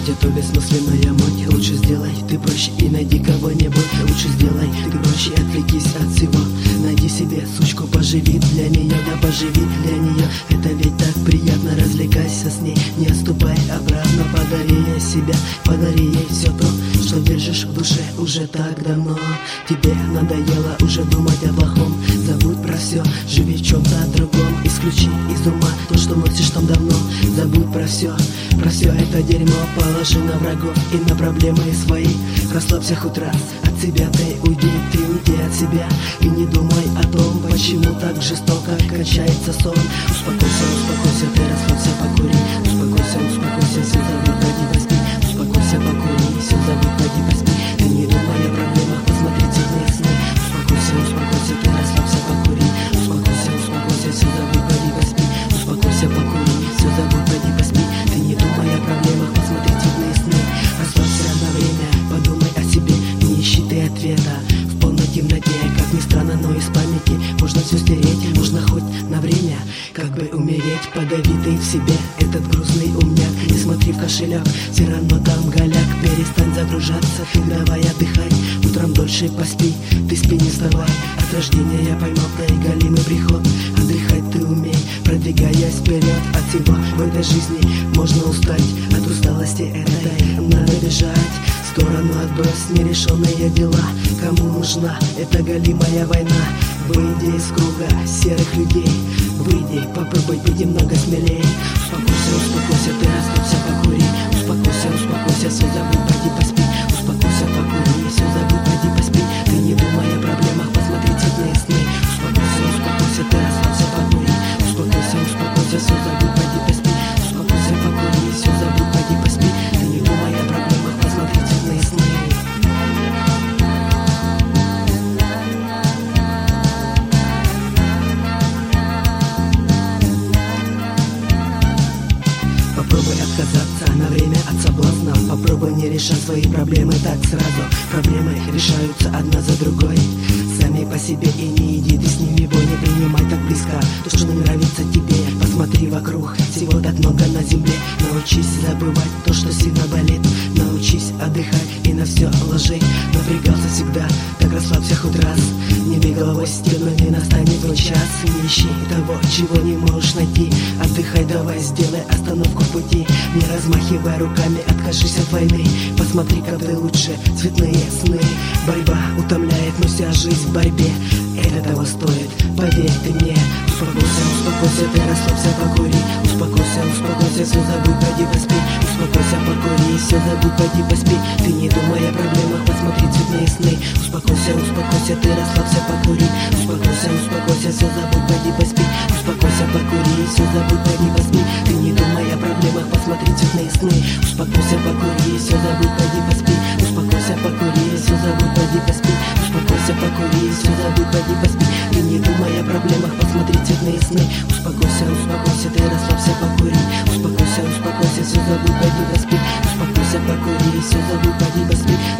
Будь это бессмысленная муть, лучше сделай ты проще и найди кого-нибудь. Лучше сделай ты проще, отвлекись от всего. Найди себе сучку, поживи для нее, да поживи для нее. Это ведь так приятно, развлекайся с ней, не отступай обратно. Подари ей себя, подари ей все то, что держишь в душе уже так давно. Тебе надоело уже думать о плохом, забудь про все, живи в чем-то другом. Исключи из ума то, что носишь там давно. Забудь про все это дерьмо. Положи на врагов и на проблемы свои. Расслабься хоть раз, от себя ты уйди от себя. И не думай о том, почему так жестоко кончается сон. Успокойся, ты расслабься, покури. Успокойся, все забудь, пойди поспи. Успокойся, покури, все забудь, пойди поспи. Ты не думай о проблемах, посмотри темные сны. Успокойся, ты расслабься, покури. Успокойся, все забудь, пойди поспи. Успокойся, покури, все забудь, пойди поспи. Ты не думай о проблемах, посмотри темные сны. Расслабься на время, подумай о себе, не ищи ты ответа в полной темноте. Как ни странно, но из памяти можно все стереть, можно хоть на время как бы умереть. Подави ты в себе этот грустный умняк, не смотри в кошелек, все равно там голяк. Перестань загружаться, ты давай отдыхай. Утром дольше поспи, ты спи, не вставай. От рождения я поймал неголимый приход. Отдыхать ты умей, продвигаясь вперед. От всего в этой жизни можно устать, от усталости этой надо бежать. В сторону отбрось нерешенные дела. Кому нужна эта голимая война? Выйди из круга серых людей, выйди, попробуй быть немного смелее. Успокойся, ты расслабься, покури. Успокойся, все забудь, пойди поспи. Успокойся, покури, все забудь, пойди поспи. Ты не думай о проблемах, посмотри цветные сны. Успокойся, ты расслабься, покури. Успокойся, все забудь, пойди поспи. Успокойся, покури, все забудь, пойди поспи. Ты не думай о проблемах, посмотри цветные сны. Попробуй отказаться на время от соблазна. Попробуй не решать свои проблемы так сразу. Проблемы решаются одна за другой сами по себе, и не иди ты с ними в бой. Не принимай так близко то, что не нравится тебе. Посмотри вокруг, всего так много на земле. Научись забывать то, что сильно болит. Научись отдыхать и на все ложи. Напрягался всегда, так расслабься хоть раз. Не бей головой в стену, не настанет твой час. Не ищи того, чего не можешь найти. Отдыхай, давай, сделай остановку в пути. Не размахивай руками, откажись от войны. Посмотри, как ты лучше, цветные сны. Борьба утомляет, но вся жизнь в борьбе. Это того стоит, поверь ты мне. Успокойся, ты расслабься, покури. Успокойся, все забудь, пойди поспи. Успокойся, покури, все забудь, пойди поспи. Ты не думай о проблемах, посмотри цветные сны. Успокойся, ты расслабься, покури. Успокойся, все забудь, пойди поспи. Успокойся, покури, все забудь, пойди поспи. Ты не думай о проблемах, посмотри цветные сны. Успокойся, покури, все забудь, пойди поспи. Успокойся, покури, все забудь, пойди поспи. Успокойся, покури, все забудь, пойди поспи. Ты не думай о проблемах, посмотри цветные сны. Успокойся, ты расслабься, покури. Успокойся, все забудь, пойди поспи. Успокойся, покури, все забудь, пойди поспи.